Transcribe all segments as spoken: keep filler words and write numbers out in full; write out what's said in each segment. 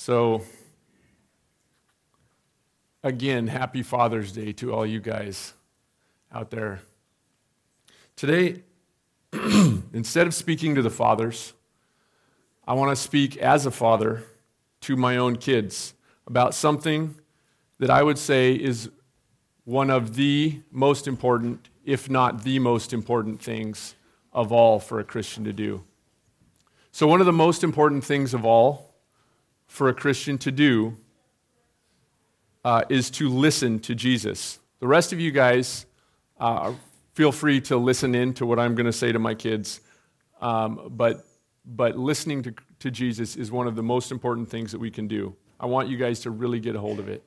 So, again, happy Father's Day to all you guys out there. Today, instead of speaking to the fathers, I want to speak as a father to my own kids about something that I would say is one of the most important, if not the most important things of all for a Christian to do. So one of the most important things of all for a Christian to do uh, is to listen to Jesus. The rest of you guys, uh, feel free to listen in to what I'm going to say to my kids, um, but but listening to, to Jesus is one of the most important things that we can do. I want you guys to really get a hold of it.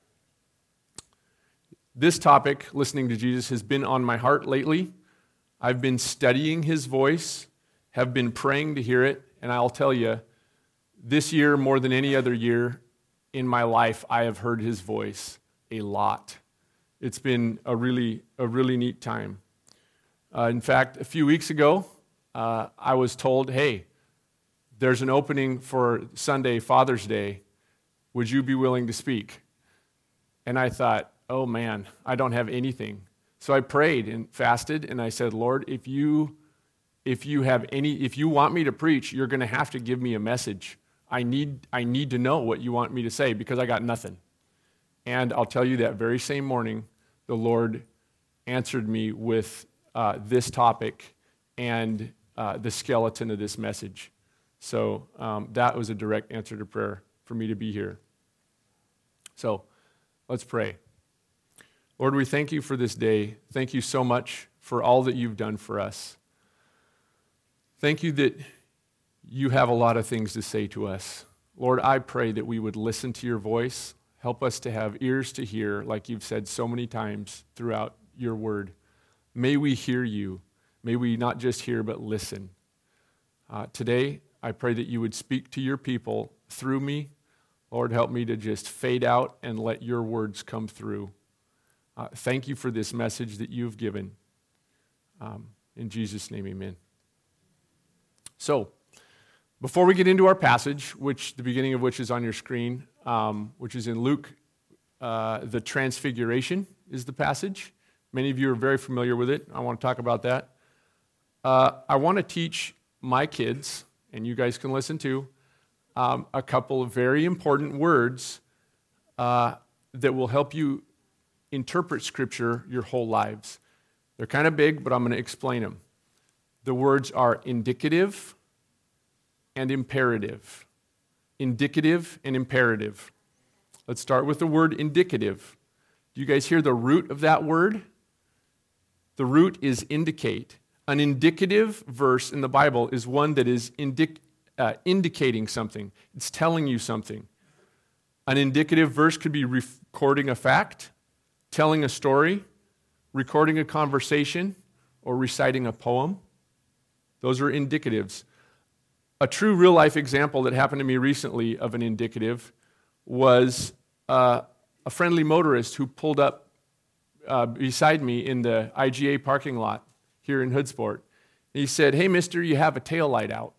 This topic, listening to Jesus, has been on my heart lately. I've been studying his voice, have been praying to hear it, and I'll tell you, this year, more than any other year in my life, I have heard his voice a lot. It's been a really, a really neat time. Uh, in fact, a few weeks ago, uh, I was told, hey, there's an opening for Sunday, Father's Day. Would you be willing to speak? And I thought, oh man, I don't have anything. So I prayed and fasted, and I said, Lord, if you, if you have any, if you want me to preach, you're going to have to give me a message. I need, I need to know what you want me to say because I got nothing. And I'll tell you that very same morning, the Lord answered me with uh, this topic and uh, the skeleton of this message. So um, that was a direct answer to prayer for me to be here. So let's pray. Lord, we thank you for this day. Thank you so much for all that you've done for us. Thank you that you have a lot of things to say to us. Lord, I pray that we would listen to your voice. Help us to have ears to hear, like you've said so many times throughout your word. May we hear you. May we not just hear, but listen. Uh, today, I pray that you would speak to your people through me. Lord, help me to just fade out and let your words come through. Uh, thank you for this message that you've given. Um, in Jesus' name, amen. So, before we get into our passage, which the beginning of which is on your screen, um, which is in Luke, uh, the Transfiguration is the passage. Many of you are very familiar with it. I want to talk about that. Uh, I want to teach my kids, and you guys can listen too, um, a couple of very important words uh, that will help you interpret Scripture your whole lives. They're kind of big, but I'm going to explain them. The words are indicative and imperative. Indicative and imperative. Let's start with the word indicative. Do you guys hear the root of that word? The root is indicate. An indicative verse in the Bible is one that is indic- uh, indicating something. It's telling you something. An indicative verse could be recording a fact, telling a story, recording a conversation, or reciting a poem. Those are indicatives. A true real-life example that happened to me recently of an indicative was uh, a friendly motorist who pulled up uh, beside me in the I G A parking lot here in Hoodsport. He said, hey, mister, you have a taillight out.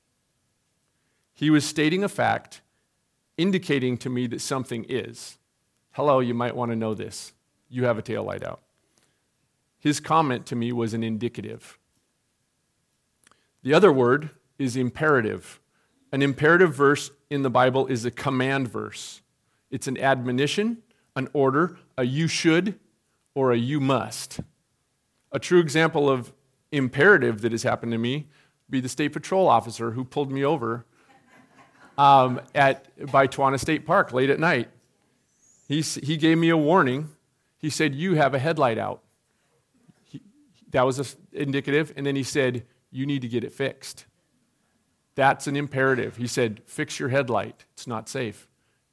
He was stating a fact, indicating to me that something is. Hello, you might want to know this. You have a taillight out. His comment to me was an indicative. The other word is imperative. An imperative verse in the Bible is a command verse. It's an admonition, an order, a you should, or a you must. A true example of imperative that has happened to me would be the state patrol officer who pulled me over um, at by Tawana State Park late at night. He, he gave me a warning. He said, you have a headlight out. He, that was an indicative. And then he said, you need to get it fixed. That's an imperative. He said, fix your headlight. It's not safe.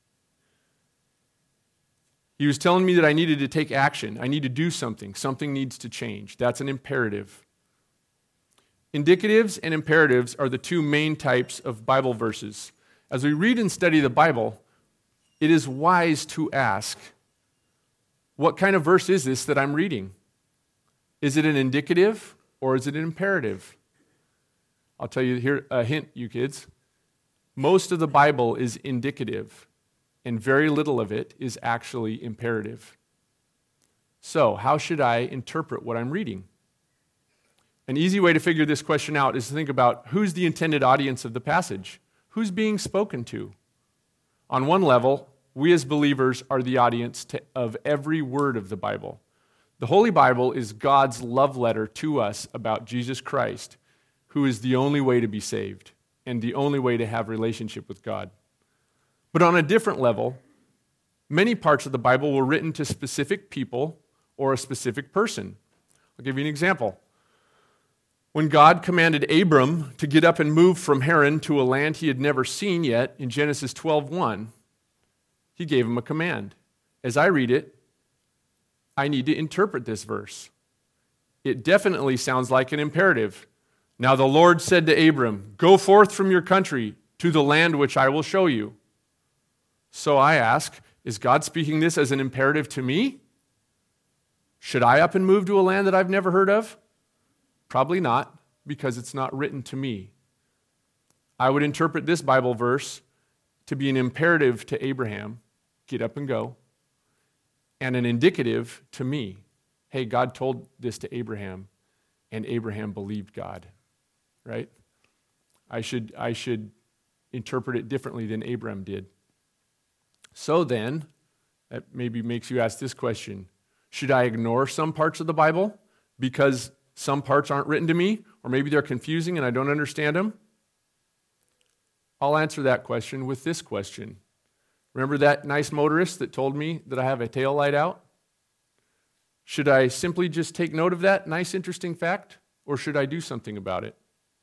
He was telling me that I needed to take action. I need to do something. Something needs to change. That's an imperative. Indicatives and imperatives are the two main types of Bible verses. As we read and study the Bible, it is wise to ask, what kind of verse is this that I'm reading? Is it an indicative or is it an imperative? I'll tell you here a hint, you kids. Most of the Bible is indicative, and very little of it is actually imperative. So, how should I interpret what I'm reading? An easy way to figure this question out is to think about who's the intended audience of the passage? Who's being spoken to? On one level, we as believers are the audience to, of every word of the Bible. The Holy Bible is God's love letter to us about Jesus Christ, who is the only way to be saved and the only way to have relationship with God. But on a different level, many parts of the Bible were written to specific people or a specific person. I'll give you an example. When God commanded Abram to get up and move from Haran to a land he had never seen yet in Genesis twelve one, he gave him a command. As I read it, I need to interpret this verse. It definitely sounds like an imperative. Now the Lord said to Abram, "Go forth from your country to the land which I will show you." So I ask, is God speaking this as an imperative to me? Should I up and move to a land that I've never heard of? Probably not, because it's not written to me. I would interpret this Bible verse to be an imperative to Abraham, get up and go, and an indicative to me. Hey, God told this to Abraham, and Abraham believed God, right? I should, I should interpret it differently than Abraham did. So then, that maybe makes you ask this question: should I ignore some parts of the Bible because some parts aren't written to me, or maybe they're confusing and I don't understand them? I'll answer that question with this question. Remember that nice motorist that told me that I have a tail light out? Should I simply just take note of that nice, interesting fact, or should I do something about it?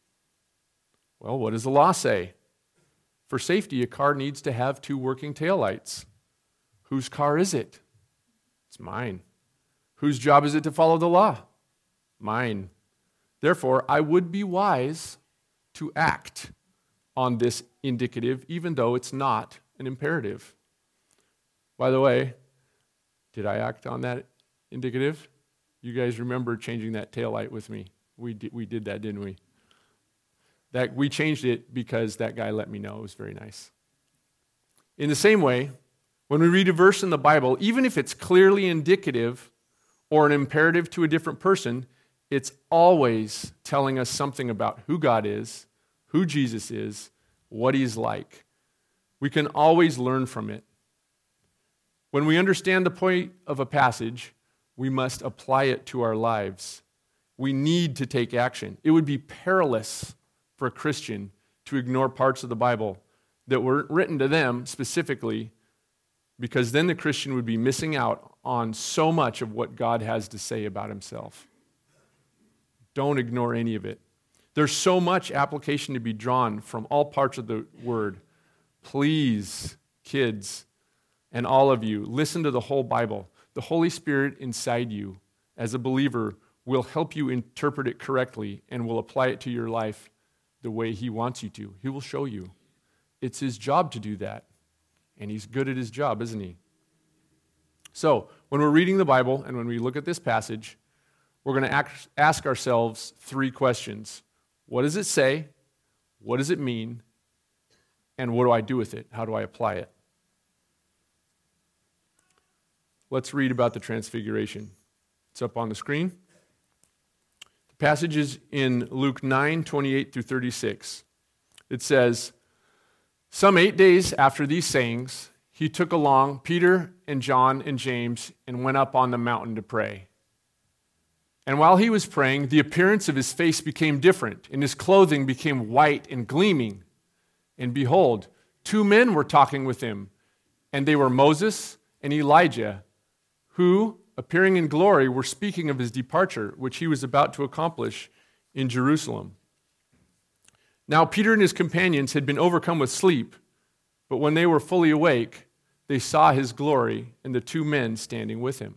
Well, what does the law say? For safety, a car needs to have two working taillights. Whose car is it? It's mine. Whose job is it to follow the law? Mine. Therefore, I would be wise to act on this indicative, even though it's not an imperative. By the way, did I act on that indicative? You guys remember changing that taillight with me. We did, we did that, didn't we? That we changed it because that guy let me know. It was very nice. In the same way, when we read a verse in the Bible, even if it's clearly indicative or an imperative to a different person, it's always telling us something about who God is, who Jesus is, what he's like. We can always learn from it. When we understand the point of a passage, we must apply it to our lives. We need to take action. It would be perilous for a Christian to ignore parts of the Bible that weren't written to them specifically, because then the Christian would be missing out on so much of what God has to say about himself. Don't ignore any of it. There's so much application to be drawn from all parts of the Word. Please, kids, and all of you, listen to the whole Bible. The Holy Spirit inside you, as a believer, will help you interpret it correctly and will apply it to your life the way he wants you to. He will show you. It's his job to do that. And he's good at his job, isn't he? So, when we're reading the Bible and when we look at this passage, we're going to ask ourselves three questions. What does it say? What does it mean? And what do I do with it? How do I apply it? Let's read about the transfiguration. It's up on the screen. The passage is in Luke nine, twenty-eight through thirty-six. It says, "Some eight days after these sayings, he took along Peter and John and James and went up on the mountain to pray. And while he was praying, the appearance of his face became different, and his clothing became white and gleaming. And behold, two men were talking with him, and they were Moses and Elijah, who, appearing in glory, were speaking of his departure, which he was about to accomplish in Jerusalem. Now Peter and his companions had been overcome with sleep, but when they were fully awake, they saw his glory and the two men standing with him.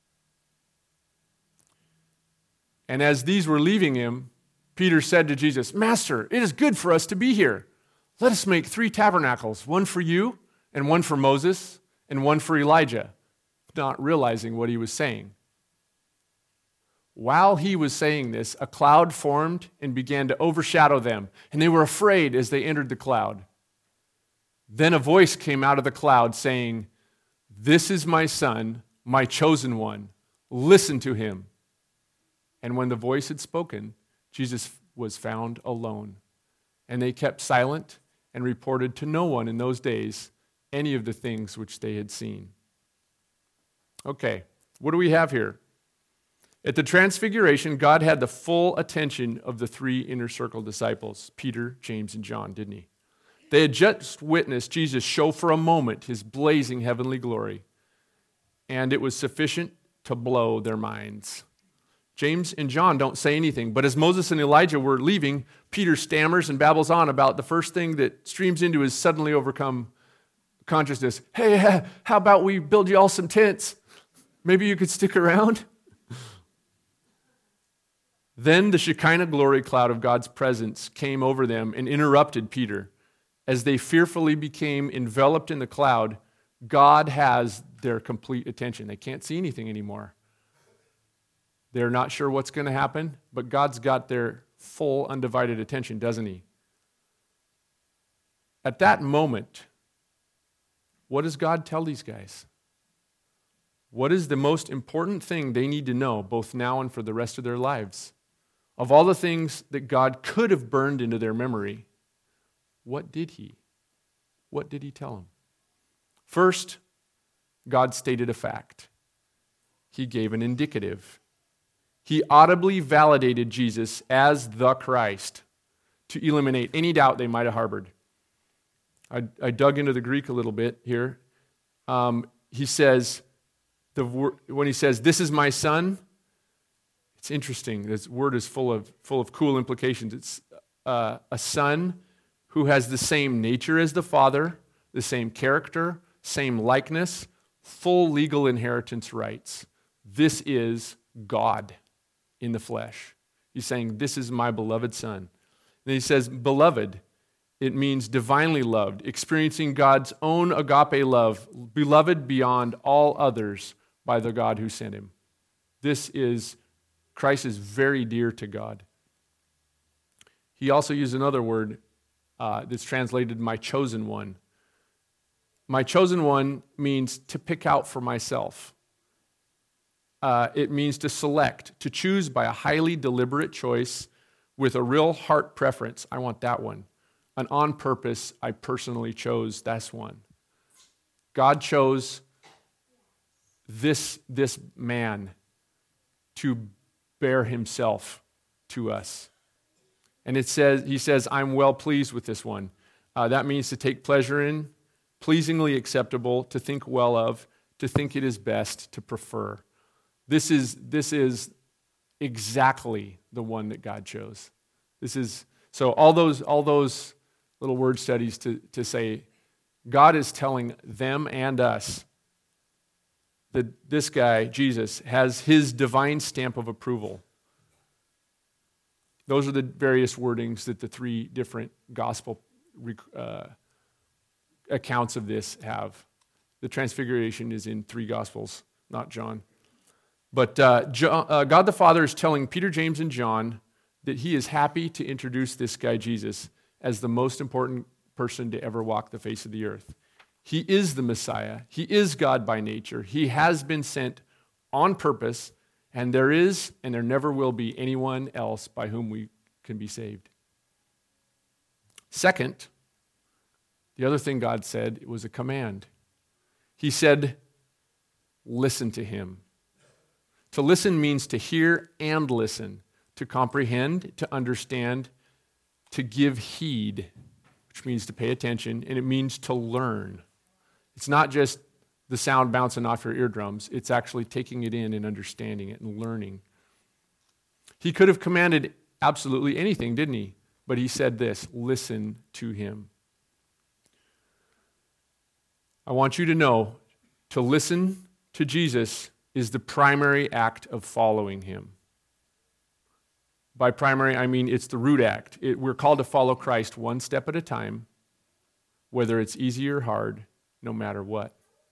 And as these were leaving him, Peter said to Jesus, 'Master, it is good for us to be here. Let us make three tabernacles, one for you, and one for Moses, and one for Elijah,' not realizing what he was saying. While he was saying this, a cloud formed and began to overshadow them, and they were afraid as they entered the cloud. Then a voice came out of the cloud saying, "This is my son, my chosen one. Listen to him." And when the voice had spoken, Jesus was found alone. And they kept silent and reported to no one in those days any of the things which they had seen. Okay, what do we have here? At the Transfiguration, God had the full attention of the three inner circle disciples, Peter, James, and John, didn't he? They had just witnessed Jesus show for a moment his blazing heavenly glory, and it was sufficient to blow their minds. James and John don't say anything, but as Moses and Elijah were leaving, Peter stammers and babbles on about the first thing that streams into his suddenly overcome consciousness. Hey, how about we build you all some tents? Maybe you could stick around? Then the Shekinah glory cloud of God's presence came over them and interrupted Peter. As they fearfully became enveloped in the cloud, God has their complete attention. They can't see anything anymore. They're not sure what's going to happen, but God's got their full, undivided attention, doesn't he? At that moment, what does God tell these guys? What is the most important thing they need to know, both now and for the rest of their lives? Of all the things that God could have burned into their memory, what did he? What did he tell them? First, God stated a fact. He gave an indicative. He audibly validated Jesus as the Christ to eliminate any doubt they might have harbored. I, I dug into the Greek a little bit here. Um, he says, the when he says, "This is my son," it's interesting. This word is full of full of cool implications. It's uh, a son who has the same nature as the Father, the same character, same likeness, full legal inheritance rights. This is God in the flesh. He's saying, "This is my beloved son." And he says, beloved. It means divinely loved, experiencing God's own agape love, beloved beyond all others by the God who sent him. This is, Christ is very dear to God. He also used another word uh, that's translated, "my chosen one." My chosen one means to pick out for myself. Uh, it means to select, to choose by a highly deliberate choice with a real heart preference. I want that one. An on purpose, I personally chose that's one. God chose this, this man to bear himself to us. And it says, he says, "I'm well pleased with this one." Uh, that means to take pleasure in, pleasingly acceptable, to think well of, to think it is best, to prefer. This is, this is exactly the one that God chose. This is, so all those, all those little word studies to, to say, God is telling them and us that this guy, Jesus, has his divine stamp of approval. Those are the various wordings that the three different gospel uh, accounts of this have. The Transfiguration is in three gospels, not John. But uh, John, uh, God the Father is telling Peter, James, and John that he is happy to introduce this guy, Jesus, as the most important person to ever walk the face of the earth. He is the Messiah. He is God by nature. He has been sent on purpose, and there is and there never will be anyone else by whom we can be saved. Second, the other thing God said, it was a command. He said, "Listen to him." To listen means to hear and listen, to comprehend, to understand, to give heed, which means to pay attention, and it means to learn. It's not just the sound bouncing off your eardrums. It's actually taking it in and understanding it and learning. He could have commanded absolutely anything, didn't he? But he said this, "Listen to him." I want you to know, to listen to Jesus is the primary act of following him. By primary, I mean it's the root act. It, we're called to follow Christ one step at a time, whether it's easy or hard, no matter what.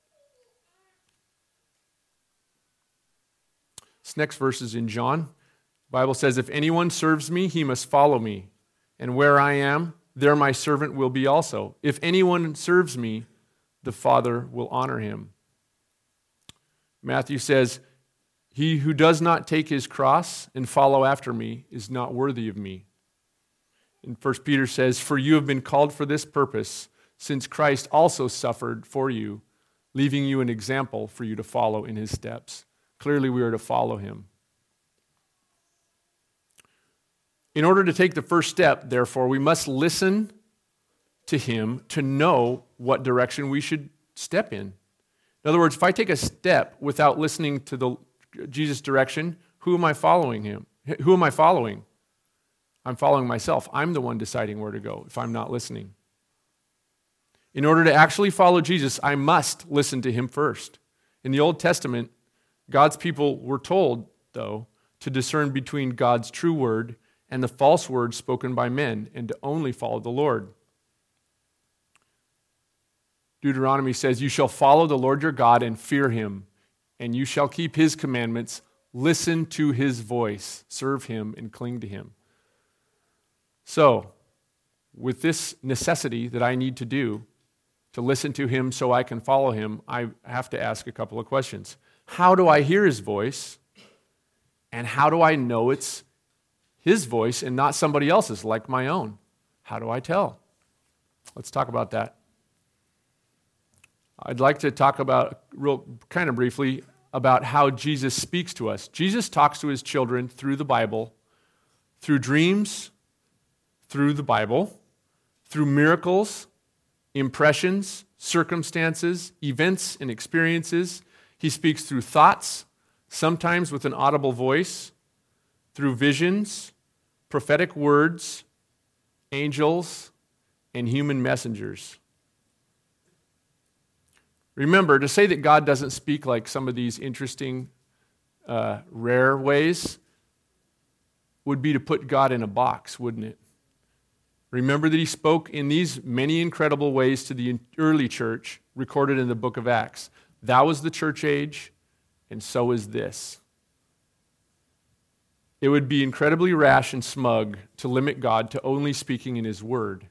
This next verse is in John. The Bible says, "If anyone serves me, he must follow me. And where I am, there my servant will be also. If anyone serves me, the Father will honor him. Matthew says, he who does not take his cross and follow after me is not worthy of me. And First Peter says, for you have been called for this purpose, since Christ also suffered for you, leaving you an example for you to follow in his steps. Clearly, we are to follow him. In order to take the first step, therefore, we must listen to him to know what direction we should step in. In other words, if I take a step without listening to the Jesus' direction, who am I following him? Who am I following? I'm following myself. I'm the one deciding where to go if I'm not listening. In order to actually follow Jesus, I must listen to him first. In the Old Testament, God's people were told, though, to discern between God's true word and the false word spoken by men, and to only follow the Lord. Deuteronomy says, you shall follow the Lord your God and fear him, and you shall keep his commandments, listen to his voice, serve him, and cling to him. So, with this necessity that I need to do, to listen to him so I can follow him, I have to ask a couple of questions. How do I hear his voice? And how do I know it's his voice and not somebody else's like my own? How do I tell? Let's talk about that. I'd like to talk about, real kind of briefly, about how Jesus speaks to us. Jesus talks to his children through the Bible, through dreams, through the Bible, through miracles, impressions, circumstances, events, and experiences. He speaks through thoughts, sometimes with an audible voice, through visions, prophetic words, angels, and human messengers. Remember, to say that God doesn't speak like some of these interesting, uh, rare ways would be to put God in a box, wouldn't it? Remember that he spoke in these many incredible ways to the early church, recorded in the book of Acts. That was the church age, and so is this. It would be incredibly rash and smug to limit God to only speaking in his word,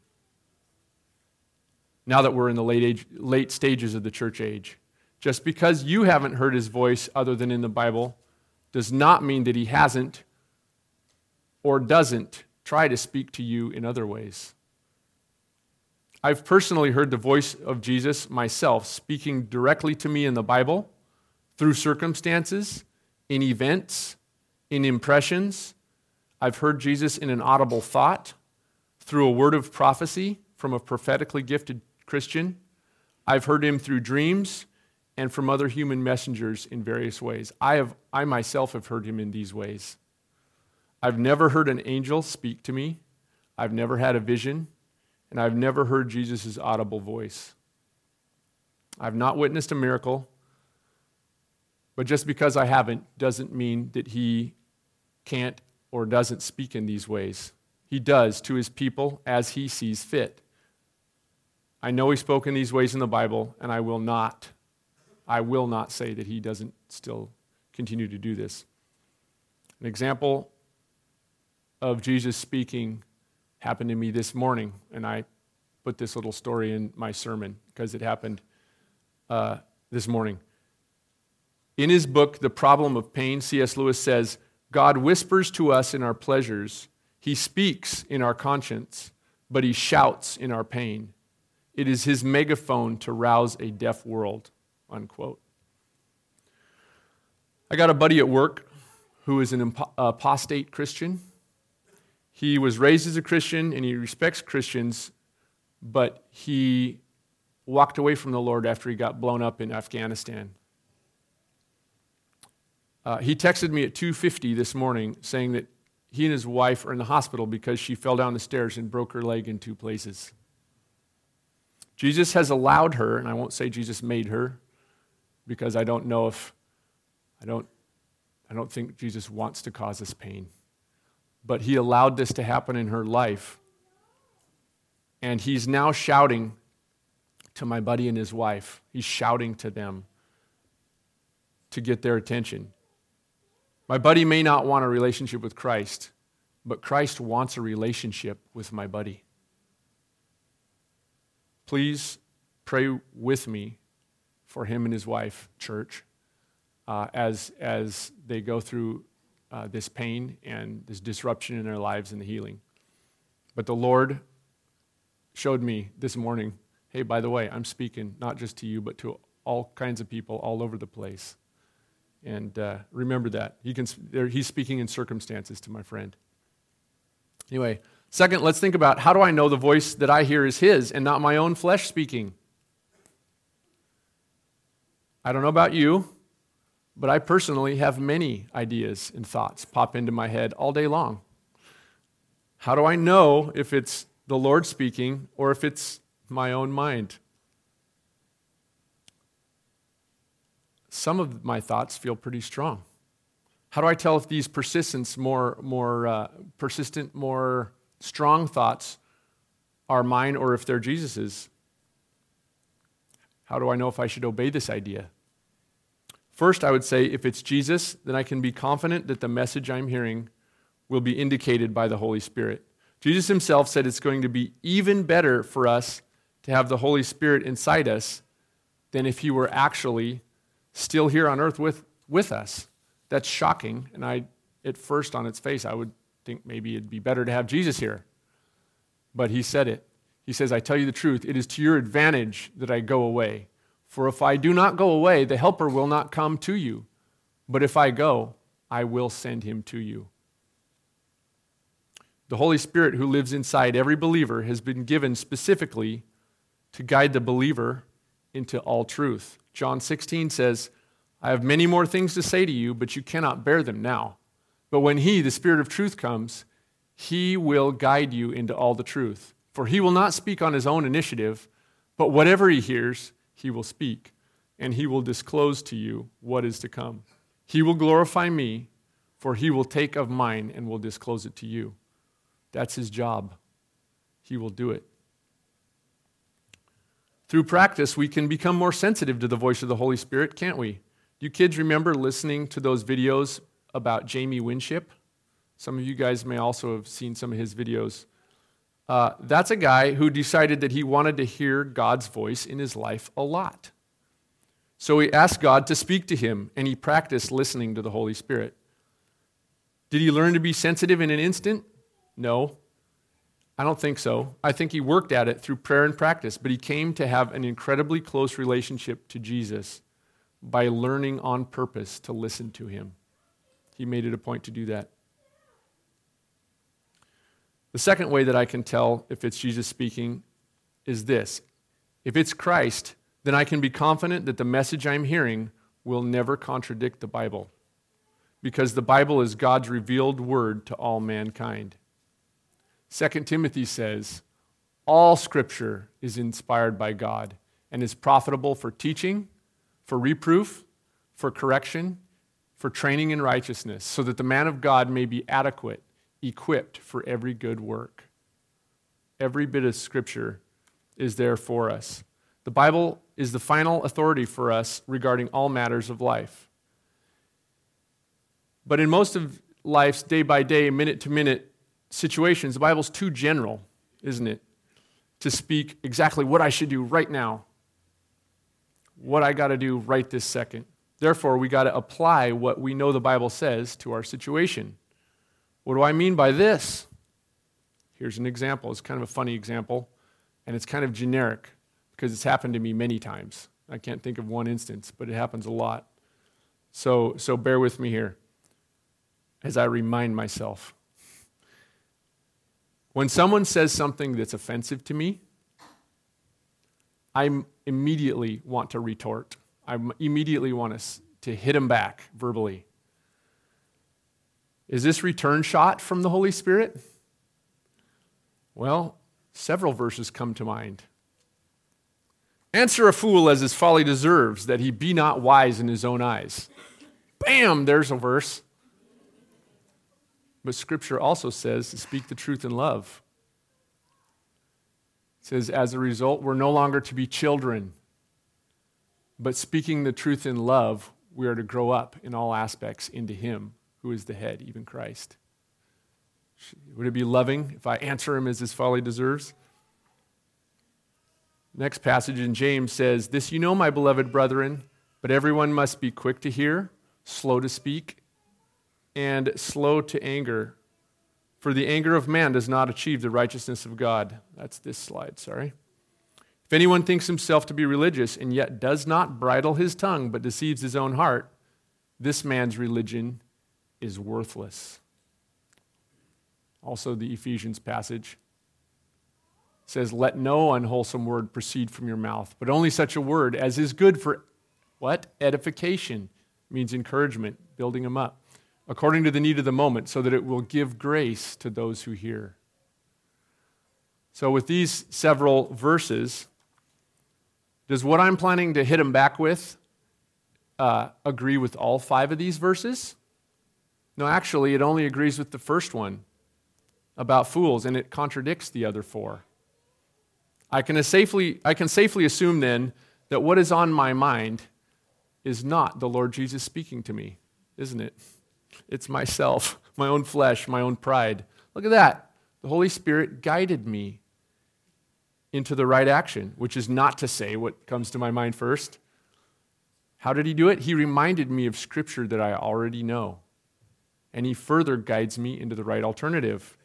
now that we're in the late age, late stages of the church age. Just because you haven't heard his voice other than in the Bible does not mean that he hasn't or doesn't try to speak to you in other ways. I've personally heard the voice of Jesus myself speaking directly to me in the Bible, through circumstances, in events, in impressions. I've heard Jesus in an audible thought, through a word of prophecy from a prophetically gifted Christian. I've heard him through dreams and from other human messengers in various ways. I have, I myself have heard him in these ways. I've never heard an angel speak to me. I've never had a vision, and I've never heard Jesus' audible voice. I've not witnessed a miracle, but just because I haven't doesn't mean that he can't or doesn't speak in these ways. He does to his people as he sees fit. I know he spoke in these ways in the Bible, and I will not, I will not say that he doesn't still continue to do this. An example of Jesus speaking happened to me this morning, and I put this little story in my sermon because it happened uh, this morning. In his book, The Problem of Pain, C S Lewis says, God whispers to us in our pleasures, he speaks in our conscience, but he shouts in our pain. It is his megaphone to rouse a deaf world, unquote. I got a buddy at work who is an apostate Christian. He was raised as a Christian and he respects Christians, but he walked away from the Lord after he got blown up in Afghanistan. Uh, he texted me at two fifty this morning saying that he and his wife are in the hospital because she fell down the stairs and broke her leg in two places. Jesus has allowed her, and I won't say Jesus made her, because I don't know if, I don't, I don't think Jesus wants to cause us pain. But he allowed this to happen in her life. And he's now shouting to my buddy and his wife. He's shouting to them to get their attention. My buddy may not want a relationship with Christ, but Christ wants a relationship with my buddy. please pray with me for him and his wife, church, uh, as, as they go through uh, this pain and this disruption in their lives and the healing. But the Lord showed me this morning, hey, by the way, I'm speaking not just to you, but to all kinds of people all over the place. And uh, remember that. He can, he's speaking in circumstances to my friend. Anyway, second, let's think about how do I know the voice that I hear is his and not my own flesh speaking? I don't know about you, but I personally have many ideas and thoughts pop into my head all day long. How do I know if it's the Lord speaking or if it's my own mind? Some of my thoughts feel pretty strong. How do I tell if these persistent, more, more uh, persistent, more strong thoughts are mine or if they're Jesus's? How do I know if I should obey this idea? First, I would say if it's Jesus, then I can be confident that the message I'm hearing will be indicated by the Holy Spirit. Jesus himself said it's going to be even better for us to have the Holy Spirit inside us than if he were actually still here on earth with, with us. That's shocking, and I, at first on its face, I would think maybe it'd be better to have Jesus here. But he said it. He says, I tell you the truth, it is to your advantage that I go away. For if I do not go away, the Helper will not come to you. But if I go, I will send him to you. The Holy Spirit who lives inside every believer has been given specifically to guide the believer into all truth. John sixteen says, I have many more things to say to you, but you cannot bear them now. But when he, the Spirit of truth, comes, he will guide you into all the truth. For he will not speak on his own initiative, but whatever he hears, he will speak, and he will disclose to you what is to come. He will glorify me, for he will take of mine and will disclose it to you. That's his job. He will do it. Through practice, we can become more sensitive to the voice of the Holy Spirit, can't we? Do you kids remember listening to those videos about Jamie Winship? Some of you guys may also have seen some of his videos. Uh, that's a guy who decided that he wanted to hear God's voice in his life a lot. So he asked God to speak to him, and he practiced listening to the Holy Spirit. Did he learn to be sensitive in an instant? No, I don't think so. I think he worked at it through prayer and practice, but he came to have an incredibly close relationship to Jesus by learning on purpose to listen to him. He made it a point to do that. The second way that I can tell if it's Jesus speaking is this. If it's Christ, then I can be confident that the message I'm hearing will never contradict the Bible, because the Bible is God's revealed word to all mankind. Second Timothy says, all Scripture is inspired by God and is profitable for teaching, for reproof, for correction, for training in righteousness, so that the man of God may be adequate, equipped for every good work. Every bit of Scripture is there for us. The Bible is the final authority for us regarding all matters of life. But in most of life's day-by-day, minute-to-minute situations, the Bible's too general, isn't it, to speak exactly what I should do right now, what I got to do right this second. Therefore, we got to apply what we know the Bible says to our situation. What do I mean by this? Here's an example. It's kind of a funny example, and it's kind of generic because it's happened to me many times. I can't think of one instance, but it happens a lot. So, so bear with me here as I remind myself. When someone says something that's offensive to me, I immediately want to retort. I immediately want to, to hit them back verbally. Is this return shot from the Holy Spirit? Well, several verses come to mind. Answer a fool as his folly deserves, that he be not wise in his own eyes. Bam, there's a verse. But Scripture also says to speak the truth in love. It says, as a result, we're no longer to be children, but speaking the truth in love, we are to grow up in all aspects into him who is the head, even Christ. Would it be loving if I answer him as his folly deserves? Next passage in James says, "This you know, my beloved brethren, but everyone must be quick to hear, slow to speak, and slow to anger. For the anger of man does not achieve the righteousness of God." That's this slide, sorry. "If anyone thinks himself to be religious and yet does not bridle his tongue but deceives his own heart, this man's religion is worthless." Also the Ephesians passage says, "Let no unwholesome word proceed from your mouth, but only such a word as is good for," what? "Edification." Means encouragement, building them up, "according to the need of the moment, so that it will give grace to those who hear." So with these several verses, does what I'm planning to hit them back with uh, agree with all five of these verses? No, actually, it only agrees with the first one about fools, and it contradicts the other four. I can safely, I can safely assume then that what is on my mind is not the Lord Jesus speaking to me, isn't it? It's myself, my own flesh, my own pride. Look at that. The Holy Spirit guided me into the right action, which is not to say what comes to my mind first. How did he do it? He reminded me of Scripture that I already know, and he further guides me into the right alternative.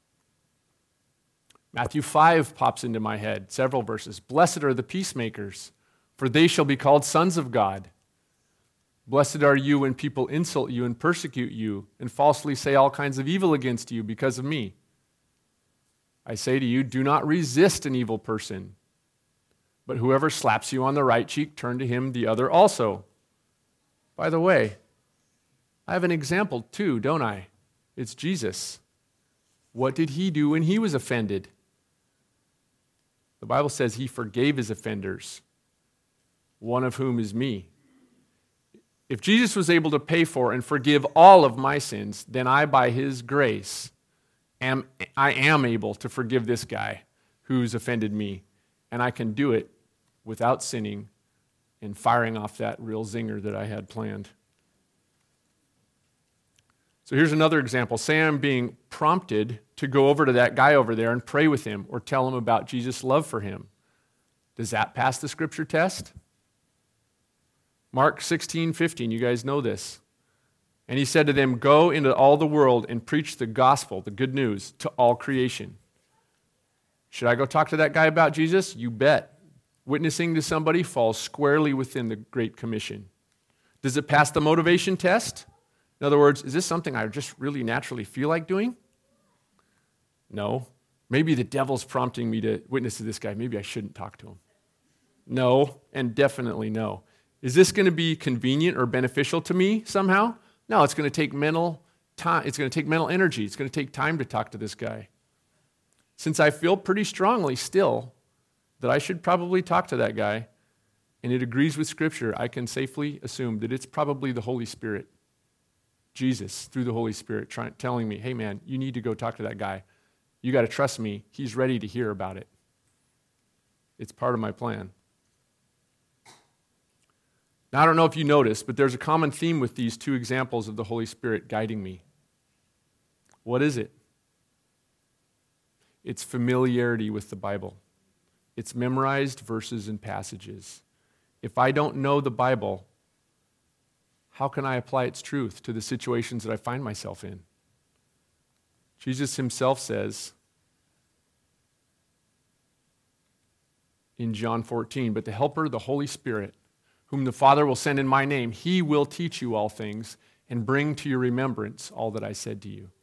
Matthew five pops into my head, several verses. "Blessed are the peacemakers, for they shall be called sons of God. Blessed are you when people insult you and persecute you and falsely say all kinds of evil against you because of me. I say to you, do not resist an evil person, but whoever slaps you on the right cheek, turn to him the other also." By the way, I have an example too, don't I? It's Jesus. What did he do when he was offended? The Bible says he forgave his offenders, one of whom is me. If Jesus was able to pay for and forgive all of my sins, then I, by his grace, am I am able to forgive this guy who's offended me, and I can do it without sinning and firing off that real zinger that I had planned. So here's another example. Say I'm being prompted to go over to that guy over there and pray with him or tell him about Jesus' love for him. Does that pass the Scripture test? Mark sixteen fifteen, you guys know this. "And he said to them, go into all the world and preach the gospel," the good news, "to all creation." Should I go talk to that guy about Jesus? You bet. Witnessing to somebody falls squarely within the Great Commission. Does it pass the motivation test? In other words, is this something I just really naturally feel like doing? No. Maybe the devil's prompting me to witness to this guy. Maybe I shouldn't talk to him. No, and definitely no. Is this going to be convenient or beneficial to me somehow? No, it's going to take mental time. It's going to take mental energy. It's going to take time to talk to this guy. Since I feel pretty strongly still that I should probably talk to that guy, and it agrees with Scripture, I can safely assume that it's probably the Holy Spirit, Jesus, through the Holy Spirit, trying, telling me, hey man, you need to go talk to that guy. You got to trust me. He's ready to hear about it. It's part of my plan. Now, I don't know if you noticed, but there's a common theme with these two examples of the Holy Spirit guiding me. What is it? It's familiarity with the Bible. It's memorized verses and passages. If I don't know the Bible, how can I apply its truth to the situations that I find myself in? Jesus himself says in John fourteen, "But the Helper, the Holy Spirit, whom the Father will send in my name, he will teach you all things and bring to your remembrance all that I said to you."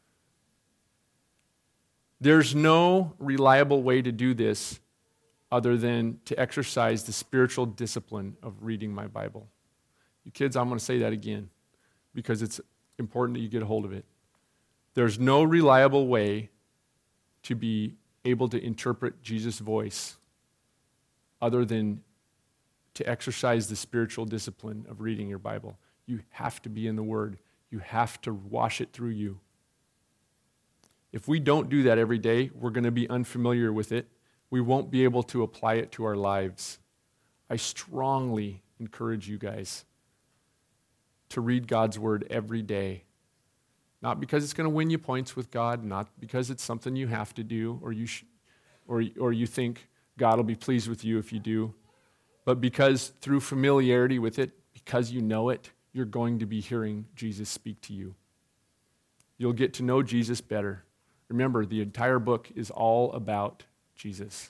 There's no reliable way to do this other than to exercise the spiritual discipline of reading my Bible. You kids, I'm going to say that again because it's important that you get a hold of it. There's no reliable way to be able to interpret Jesus' voice other than to exercise the spiritual discipline of reading your Bible. You have to be in the Word. You have to wash it through you. If we don't do that every day, we're going to be unfamiliar with it. We won't be able to apply it to our lives. I strongly encourage you guys to read God's Word every day. Not because it's going to win you points with God, not because it's something you have to do or you sh- or, or you think God will be pleased with you if you do. But because through familiarity with it, because you know it, you're going to be hearing Jesus speak to you. You'll get to know Jesus better. Remember, the entire book is all about Jesus.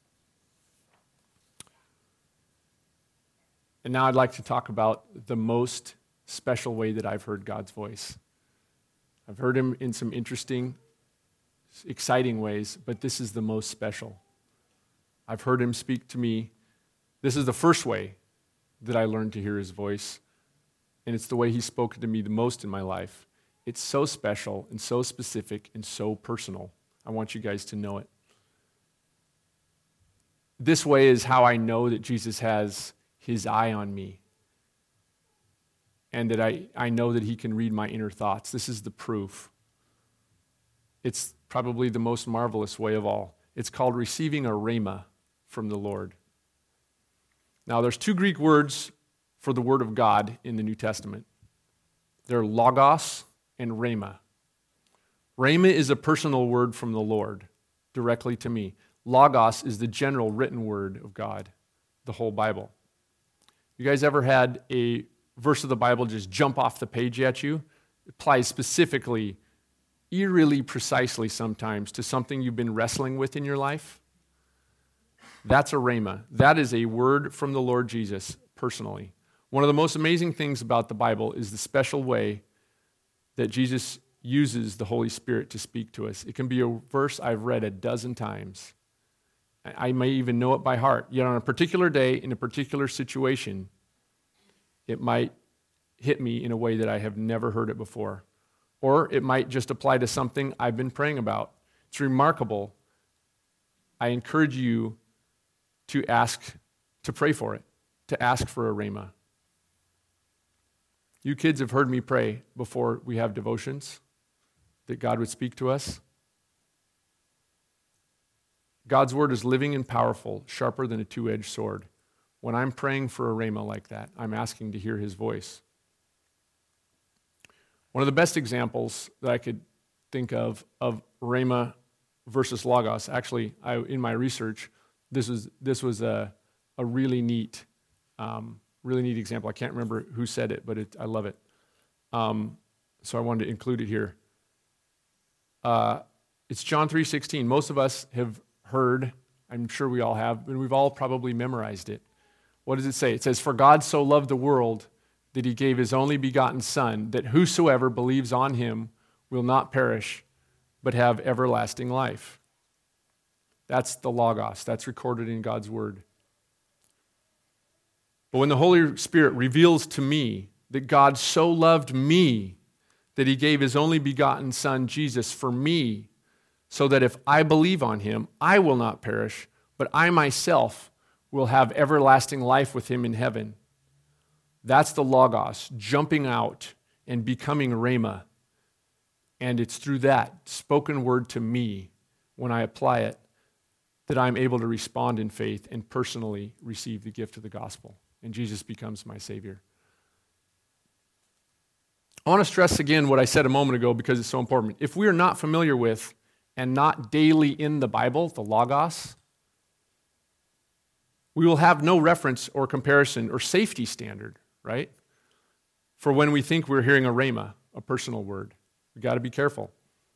And now I'd like to talk about the most special way that I've heard God's voice. I've heard him in some interesting, exciting ways, but this is the most special. I've heard him speak to me. This is the first way that I learned to hear his voice, and it's the way he's spoken to me the most in my life. It's so special and so specific and so personal. I want you guys to know it. This way is how I know that Jesus has his eye on me, and that I, I know that he can read my inner thoughts. This is the proof. It's probably the most marvelous way of all. It's called receiving a rhema from the Lord. Now, there's two Greek words for the word of God in the New Testament. They're logos and rhema. Rhema is a personal word from the Lord directly to me. Logos is the general written word of God, the whole Bible. You guys ever had a verse of the Bible just jump off the page at you? It applies specifically, eerily precisely sometimes, to something you've been wrestling with in your life? That's a rhema. That is a word from the Lord Jesus personally. One of the most amazing things about the Bible is the special way that Jesus uses the Holy Spirit to speak to us. It can be a verse I've read a dozen times. I may even know it by heart. Yet on a particular day, in a particular situation, it might hit me in a way that I have never heard it before. Or it might just apply to something I've been praying about. It's remarkable. I encourage you to ask, to pray for it, to ask for a rhema. You kids have heard me pray before we have devotions, that God would speak to us. God's word is living and powerful, sharper than a two-edged sword. When I'm praying for a rhema like that, I'm asking to hear his voice. One of the best examples that I could think of of rhema versus logos, actually, I, in my research, this was this was a a really neat, um, really neat example. I can't remember who said it, but it, I love it. Um, so I wanted to include it here. Uh, it's John three sixteen. Most of us have heard, I'm sure we all have, and we've all probably memorized it. What does it say? It says, "For God so loved the world that he gave his only begotten Son, that whosoever believes on him will not perish, but have everlasting life." That's the Logos. That's recorded in God's Word. But when the Holy Spirit reveals to me that God so loved me that he gave his only begotten Son, Jesus, for me, so that if I believe on him, I will not perish, but I myself will have everlasting life with him in heaven. That's the Logos, jumping out and becoming Rhema. And it's through that spoken word to me, when I apply it, that I'm able to respond in faith and personally receive the gift of the gospel. And Jesus becomes my Savior. I want to stress again what I said a moment ago because it's so important. If we are not familiar with and not daily in the Bible, the Logos, we will have no reference or comparison or safety standard, right? For when we think we're hearing a rhema, a personal word. We've got to be careful.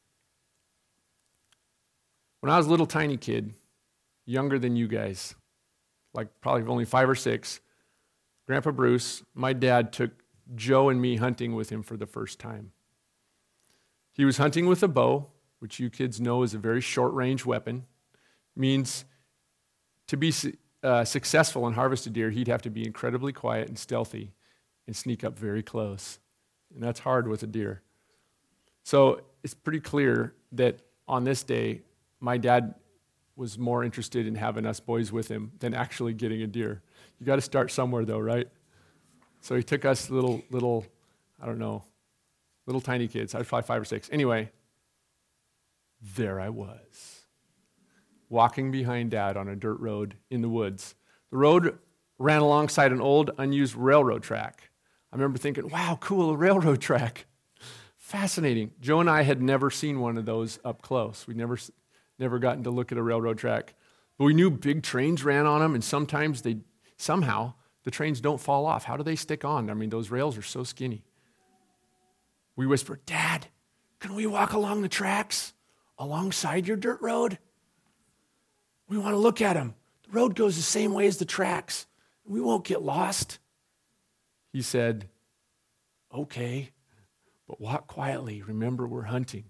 When I was a little tiny kid, younger than you guys, like probably only five or six, Grandpa Bruce, my dad, took Joe and me hunting with him for the first time. He was hunting with a bow, which you kids know is a very short-range weapon. It means to be uh, successful in harvest a deer, he'd have to be incredibly quiet and stealthy and sneak up very close. And that's hard with a deer. So it's pretty clear that on this day, my dad was more interested in having us boys with him than actually getting a deer. You got to start somewhere, though, right? So he took us little, little, I don't know, little tiny kids. I was probably five or six. Anyway, there I was, walking behind Dad on a dirt road in the woods. The road ran alongside an old, unused railroad track. I remember thinking, wow, cool, a railroad track. Fascinating. Joe and I had never seen one of those up close. We'd never, never gotten to look at a railroad track. But we knew big trains ran on them, and sometimes they, somehow, the trains don't fall off. How do they stick on? I mean, those rails are so skinny. We whispered, Dad, can we walk along the tracks alongside your dirt road? We want to look at them. The road goes the same way as the tracks. We won't get lost. He said, okay, but walk quietly. Remember, we're hunting.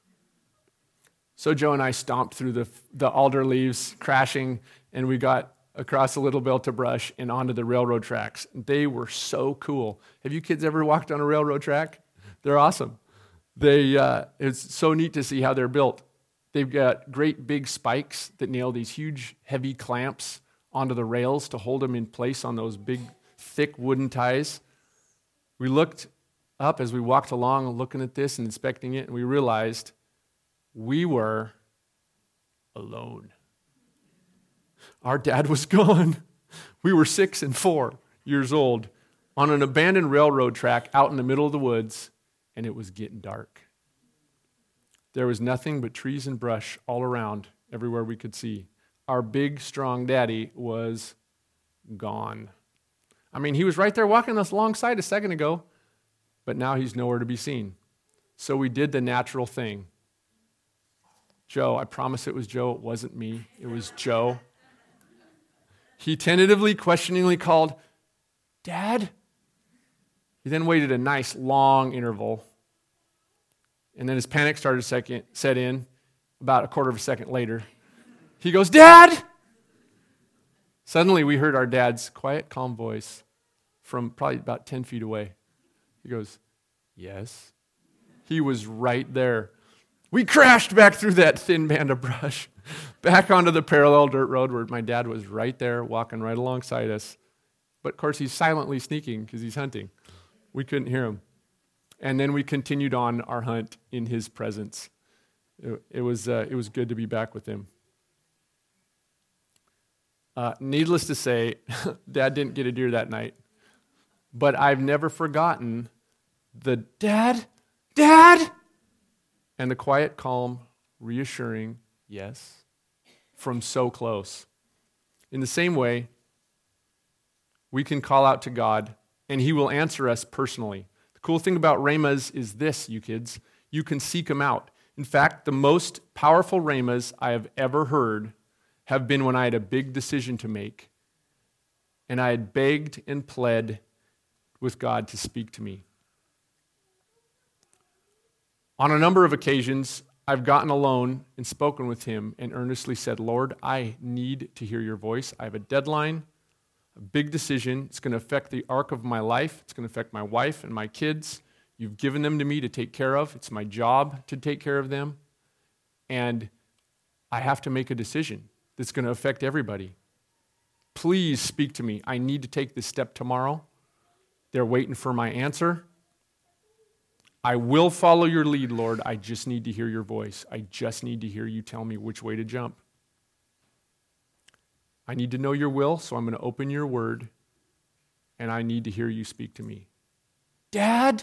So Joe and I stomped through the, the alder leaves, crashing, and we got across a little belt of brush and onto the railroad tracks. They were so cool. Have you kids ever walked on a railroad track? They're awesome. They, uh, it's so neat to see how they're built. They've got great big spikes that nail these huge, heavy clamps onto the rails to hold them in place on those big, thick wooden ties. We looked up as we walked along looking at this and inspecting it, and we realized we were alone. Our dad was gone. We were six and four years old on an abandoned railroad track out in the middle of the woods, and it was getting dark. There was nothing but trees and brush all around, everywhere we could see. Our big, strong daddy was gone. I mean, he was right there walking us alongside a second ago, but now he's nowhere to be seen. So we did the natural thing. Joe, I promise it was Joe, it wasn't me, it was Joe. He tentatively, questioningly called, Dad? He then waited a nice long interval, and then his panic started to set in about a quarter of a second later. He goes, Dad! Suddenly we heard our dad's quiet, calm voice from probably about ten feet away. He goes, yes. He was right there. We crashed back through that thin band of brush, back onto the parallel dirt road where my dad was right there, walking right alongside us. But of course, he's silently sneaking because he's hunting. We couldn't hear him. And then we continued on our hunt in his presence. It, it was uh, it was good to be back with him. Uh, needless to say, Dad didn't get a deer that night. But I've never forgotten the Dad, Dad, and the quiet, calm, reassuring yes from so close. In the same way, we can call out to God, and he will answer us personally. The cool thing about rhemas is this, you kids. You can seek them out. In fact, the most powerful rhemas I have ever heard have been when I had a big decision to make, and I had begged and pled with God to speak to me. On a number of occasions, I've gotten alone and spoken with him and earnestly said, Lord, I need to hear your voice. I have a deadline, a big decision. It's going to affect the arc of my life. It's going to affect my wife and my kids. You've given them to me to take care of. It's my job to take care of them. And I have to make a decision that's going to affect everybody. Please speak to me. I need to take this step tomorrow. They're waiting for my answer. I will follow your lead, Lord. I just need to hear your voice. I just need to hear you tell me which way to jump. I need to know your will, so I'm going to open your word, and I need to hear you speak to me. Dad?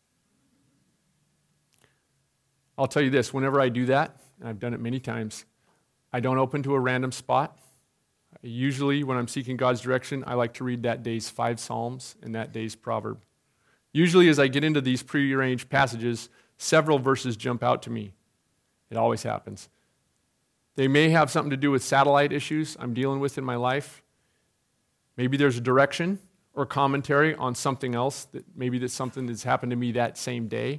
I'll tell you this, whenever I do that, and I've done it many times, I don't open to a random spot. Usually, when I'm seeking God's direction, I like to read that day's five Psalms and that day's proverb. Usually, as I get into these prearranged passages, several verses jump out to me. It always happens. They may have something to do with satellite issues I'm dealing with in my life. Maybe there's a direction or commentary on something else, that maybe that's something that's happened to me that same day.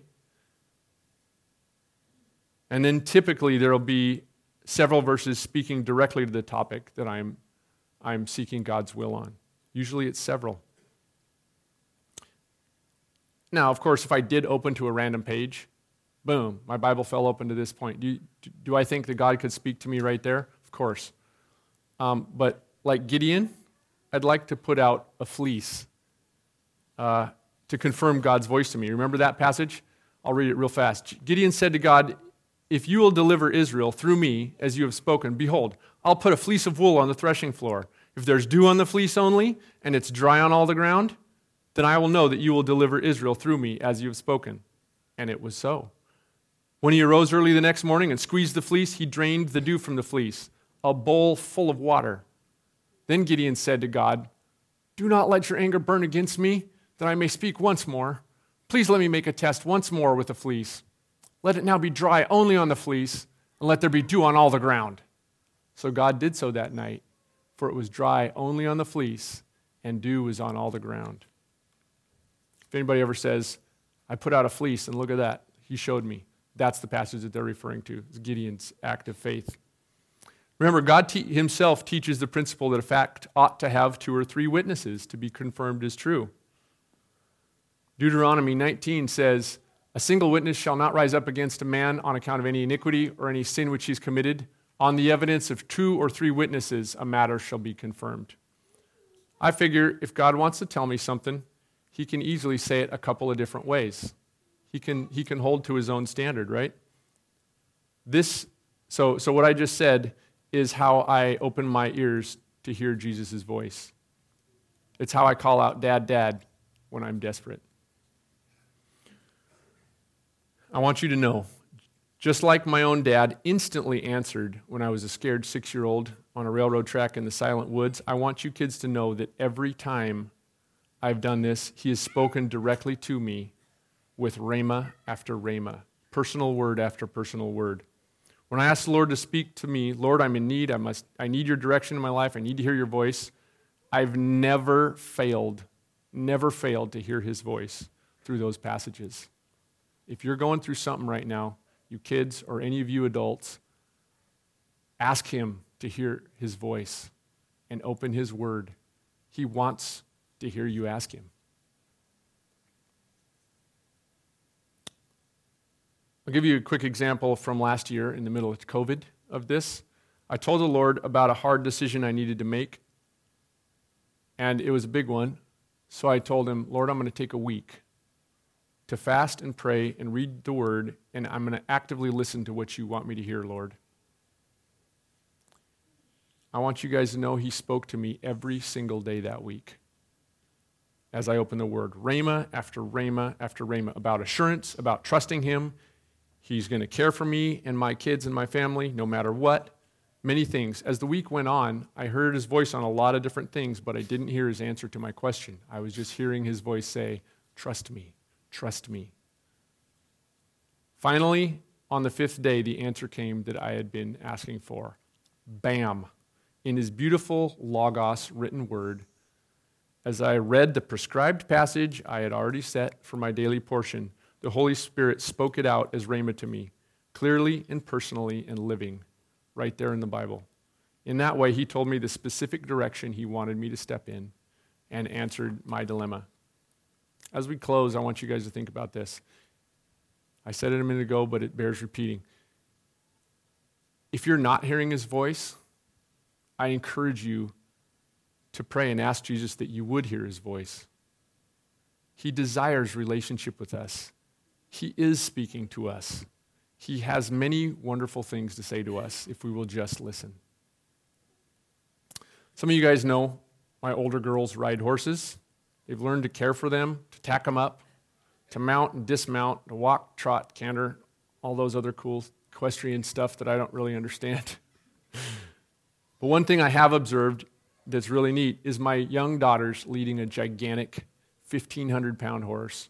And then typically there will be several verses speaking directly to the topic that I'm, I'm seeking God's will on. Usually it's several. Now, of course, if I did open to a random page, boom, my Bible fell open to this point. Do, you, do I think that God could speak to me right there? Of course. Um, but like Gideon, I'd like to put out a fleece uh, to confirm God's voice to me. Remember that passage? I'll read it real fast. Gideon said to God, if you will deliver Israel through me, as you have spoken, behold, I'll put a fleece of wool on the threshing floor. If there's dew on the fleece only, and it's dry on all the ground, then I will know that you will deliver Israel through me, as you have spoken. And it was so. When he arose early the next morning and squeezed the fleece, he drained the dew from the fleece. a bowl full of water. Then Gideon said to God, do not let your anger burn against me, that I may speak once more. Please let me make a test once more with the fleece. Let it now be dry only on the fleece, and let there be dew on all the ground. So God did so that night, for it was dry only on the fleece, and dew was on all the ground. If anybody ever says, I put out a fleece, and look at that, he showed me. That's the passage that they're referring to. It's Gideon's act of faith. Remember, God te- himself teaches the principle that a fact ought to have two or three witnesses to be confirmed as true. Deuteronomy nineteen says, a single witness shall not rise up against a man on account of any iniquity or any sin which he's committed. On the evidence of two or three witnesses, a matter shall be confirmed. I figure if God wants to tell me something, he can easily say it a couple of different ways. He can, he can hold to his own standard, right? This, so, so what I just said is how I open my ears to hear Jesus' voice. It's how I call out, Dad, Dad, when I'm desperate. I want you to know, just like my own dad instantly answered when I was a scared six-year-old on a railroad track in the silent woods, I want you kids to know that every time I've done this, he has spoken directly to me with rhema after rhema, personal word after personal word. When I ask the Lord to speak to me, Lord, I'm in need, I must, I need your direction in my life, I need to hear your voice, I've never failed, never failed to hear his voice through those passages. If you're going through something right now, you kids or any of you adults, ask him to hear his voice and open his word. He wants to hear you ask him. I'll give you a quick example from last year in the middle of COVID of this. I told the Lord about a hard decision I needed to make, and it was a big one. So I told him, Lord, I'm going to take a week to fast and pray and read the word, and I'm going to actively listen to what you want me to hear, Lord. I want you guys to know he spoke to me every single day that week as I opened the word. Rhema after rhema after rhema about assurance, about trusting him. He's going to care for me and my kids and my family no matter what. Many things. As the week went on, I heard his voice on a lot of different things, but I didn't hear his answer to my question. I was just hearing his voice say, trust me, trust me. Finally, on the fifth day, the answer came that I had been asking for. Bam! In his beautiful Logos written word, as I read the prescribed passage I had already set for my daily portion, the Holy Spirit spoke it out as rhema to me, clearly and personally and living, right there in the Bible. In that way, he told me the specific direction he wanted me to step in and answered my dilemma. As we close, I want you guys to think about this. I said it a minute ago, but it bears repeating. If you're not hearing his voice, I encourage you to pray and ask Jesus that you would hear his voice. He desires relationship with us. He is speaking to us. He has many wonderful things to say to us if we will just listen. Some of you guys know my older girls ride horses. They've learned to care for them, to tack them up, to mount and dismount, to walk, trot, canter, all those other cool equestrian stuff that I don't really understand. But one thing I have observed that's really neat is my young daughters leading a gigantic fifteen hundred pound horse.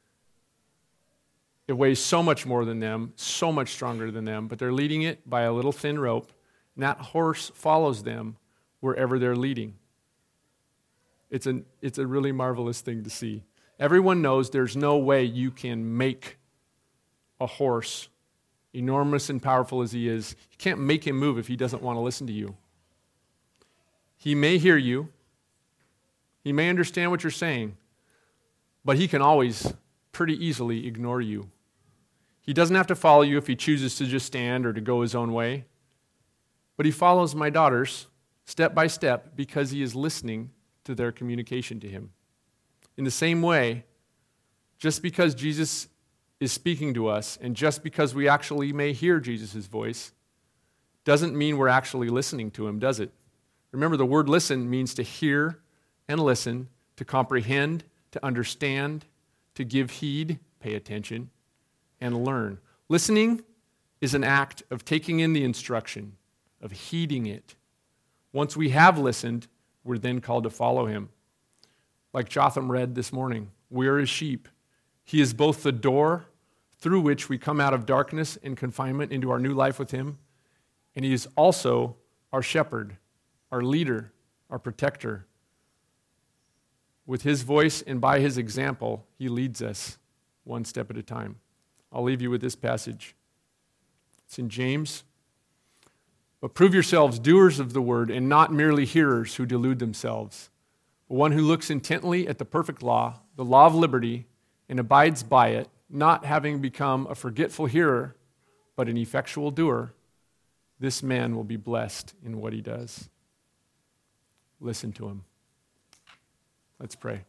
It weighs so much more than them, so much stronger than them, but they're leading it by a little thin rope, and that horse follows them wherever they're leading. It's a, it's a really marvelous thing to see. Everyone knows there's no way you can make a horse, enormous and powerful as he is, you can't make him move if he doesn't want to listen to you. He may hear you, he may understand what you're saying, but he can always pretty easily ignore you. He doesn't have to follow you if he chooses to just stand or to go his own way, but he follows my daughters step by step because he is listening to their communication to him. In the same way, just because Jesus is speaking to us and just because we actually may hear Jesus' voice doesn't mean we're actually listening to him, does it? Remember, the word listen means to hear and listen, to comprehend, to understand, to give heed, pay attention, and learn. Listening is an act of taking in the instruction, of heeding it. Once we have listened, we're then called to follow him. Like Jotham read this morning, we are his sheep. He is both the door through which we come out of darkness and confinement into our new life with him, and he is also our shepherd, our leader, our protector. With his voice and by his example, he leads us one step at a time. I'll leave you with this passage. It's in James. But prove yourselves doers of the word and not merely hearers who delude themselves. But one who looks intently at the perfect law, the law of liberty, and abides by it, not having become a forgetful hearer, but an effectual doer, this man will be blessed in what he does. Listen to him. Let's pray.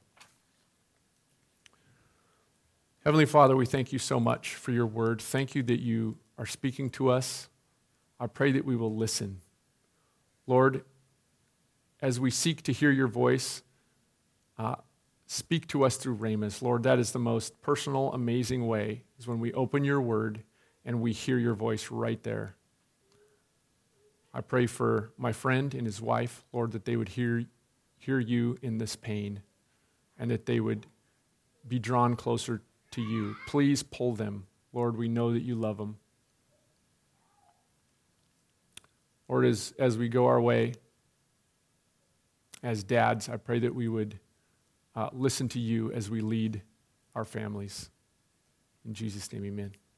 Heavenly Father, we thank you so much for your word. Thank you that you are speaking to us. I pray that we will listen. Lord, as we seek to hear your voice, uh, speak to us through Ramus. Lord, that is the most personal, amazing way, is when we open your word and we hear your voice right there. I pray for my friend and his wife, Lord, that they would hear, hear you in this pain and that they would be drawn closer to you. Please pull them. Lord, we know that you love them. Lord, as, as we go our way, as dads, I pray that we would uh, listen to you as we lead our families. In Jesus' name, amen.